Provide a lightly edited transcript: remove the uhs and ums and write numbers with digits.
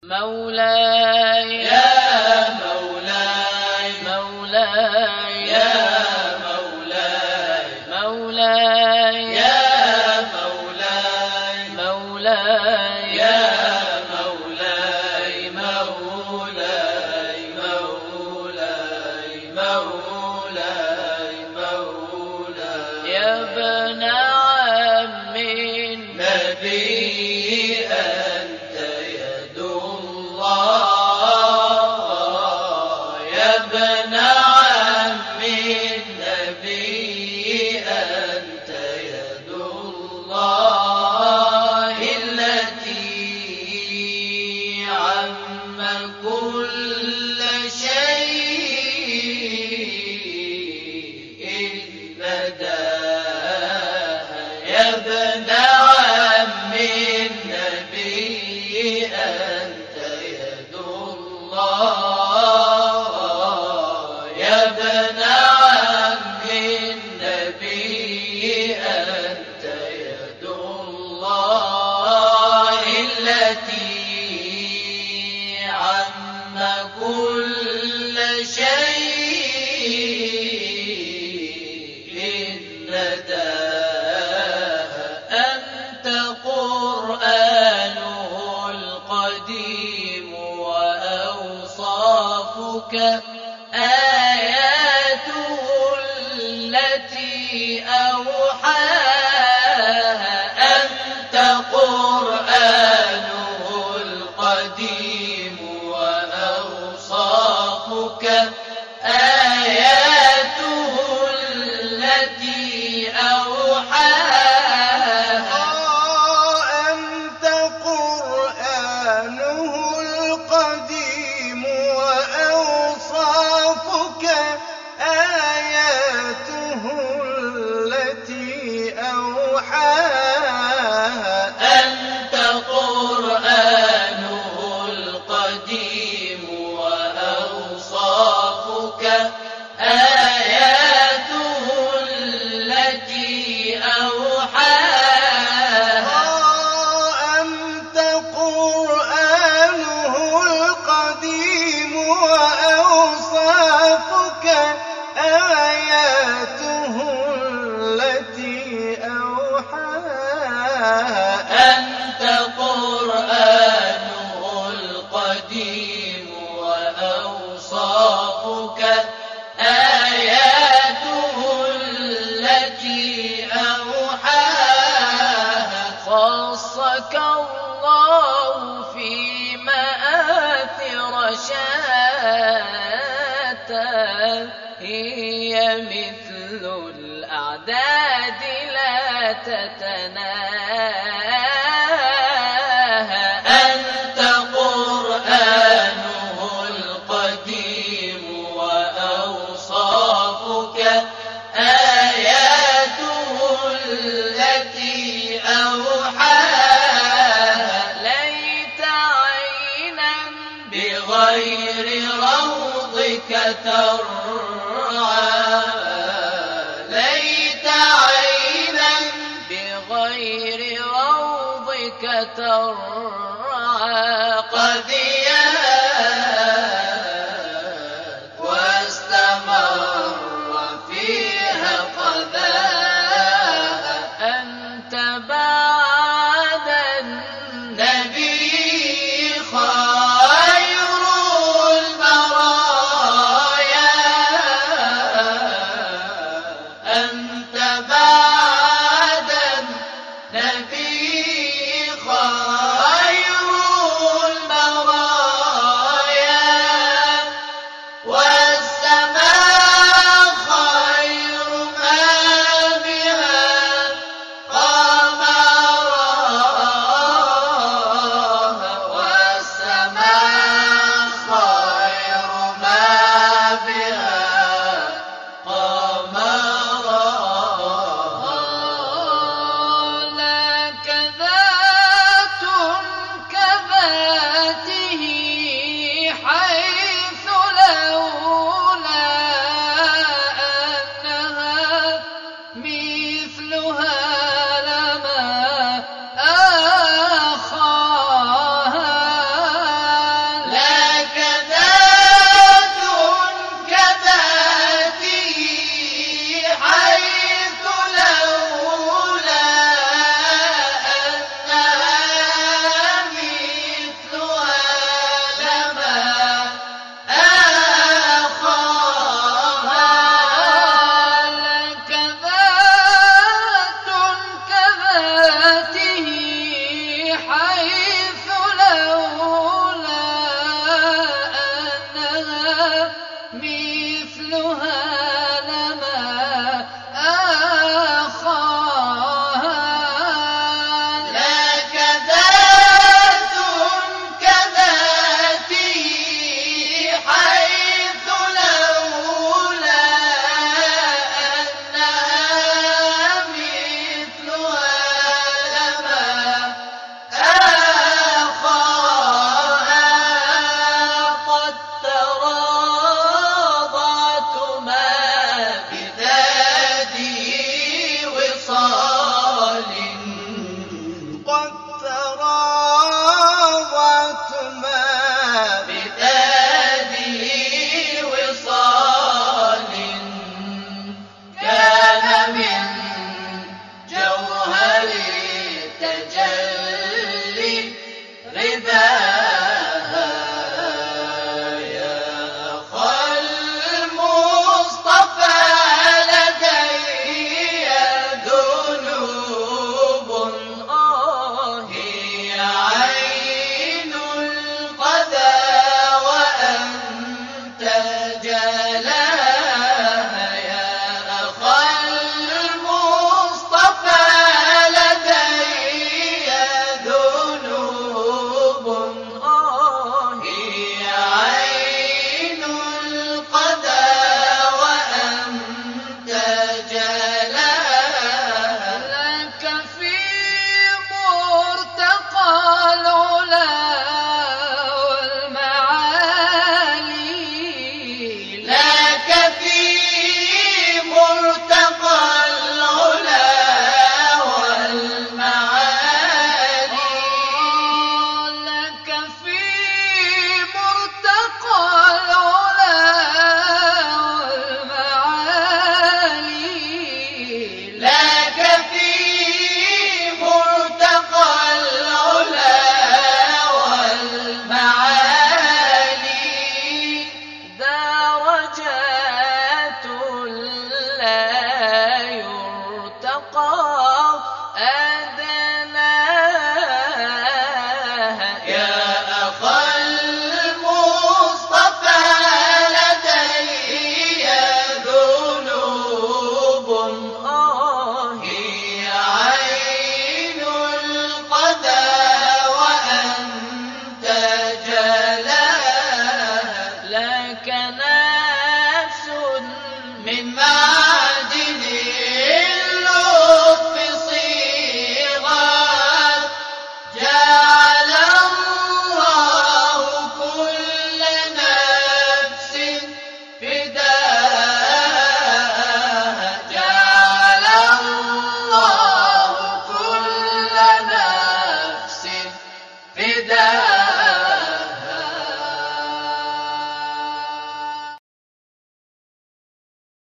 مولاي يا مولاي مولاي يا مولاي مولاي يا مولاي مولاي يا مولاي مولاي مولاي مولاي مولاي يا ابن عم النبي أنت يد الله يا ابن عم النبي أنت يد الله التي عم كل شيء بداها يا ابن عم النبي أنت يد الله يا ابن عم النبي أنت يد الله التي عم كل شيء نداها أنت قرآنه القديم وأوصافك آياته التي أوحاها أنت قرآنه القديم وأوصافك آياته التي أوحاها أنت قرآنه القديم وأوصافك آياته التي أوحاها أنت قرآنه القديم وأوصافك آياته التي أوحاها أنت قرآنه القديم وأوصافك آياته التي أوحاها أنت قرآنه القديم وأوصافك آياته التي أوحاها خصك الله في مآثر شتى هي مثل الأعداد لا تتناهى أنت قرآنه القديم وأوصافك آياته التي أوحاها ليت عينا بغير روضك ترعى ليت عينا بغير روضك ترعى